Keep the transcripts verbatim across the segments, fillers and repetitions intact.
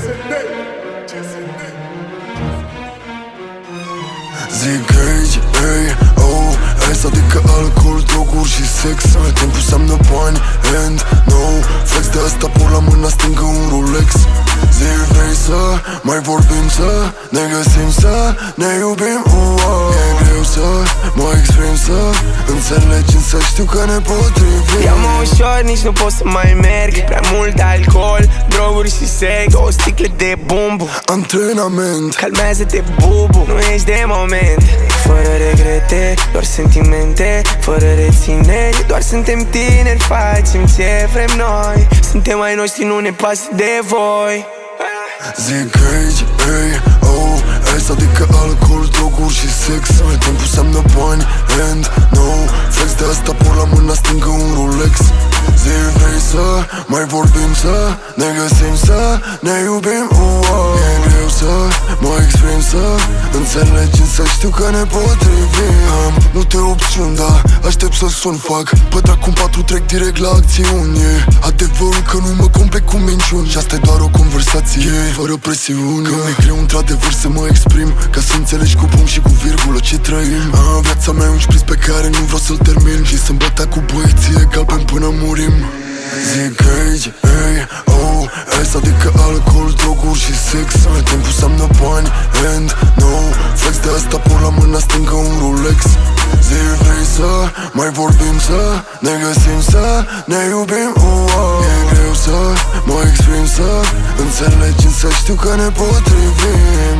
Zic aici, ei, oh, S adică alcool, droguri și sex. Timpul înseamnă bani and no flex. De asta por la mâna stângă un Rolex. Zi vrei să mai vorbim, să ne găsim, să ne iubim, uh, e greu să mă exprim, să înțelegi, însă știu că ne potrivim. Ia-mă ușor, nici nu pot să mai merg. Prea mult alcool, droguri și sex. Două sticle de bumbu, antrenament. calmează-te, bubu, nu ești de moment. Fără regrete, doar sentimente. Fără rețineri, doar suntem tineri. Facem ce vrem noi. Suntem ai noștri, nu ne pasă de voi. Zic aici, ei, oh, S adică alcool, droguri și sex. Timpul înseamnă bani and no flex. De asta por la mâna stângă un Rolex. Zi vrei să mai vorbim, să ne găsim, să ne iubim, uh, e greu să mă exprim, să înțelegi, însă știu că ne potrivim. Am multe opțiuni, dar aștept să sun, fac pe dracu în patru, trec direct la acțiuni. Adevărul că nu mă complic cu minciuni și asta e doar o conversație fără presiuni. Că mi-e greu într-adevăr să mă exprim, ca să înțelegi cu punct și cu virgulă ce trăim. Am viața mea e un șpriț pe care nu vreau să-l termin și să-mi bătea cu băieții galben până murim. Zic aici, ei, oh, S adică alcool, droguri și sex. Timpul înseamnă bani and no flex. De asta por la mâna stângă un Rolex. Zi vrei să mai vorbim, să ne găsim, să ne iubim, uh, e greu să mă exprim, să înțelegi, însă știu că ne potrivim.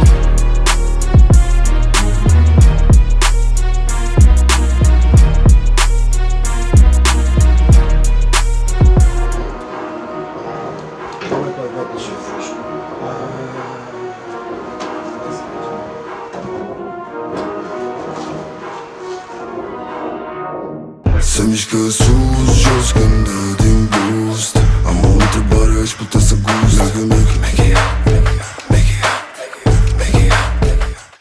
Se mișcă sus, jos când dă din boost. Am o întrebare, aș putea să gust. Make, make, make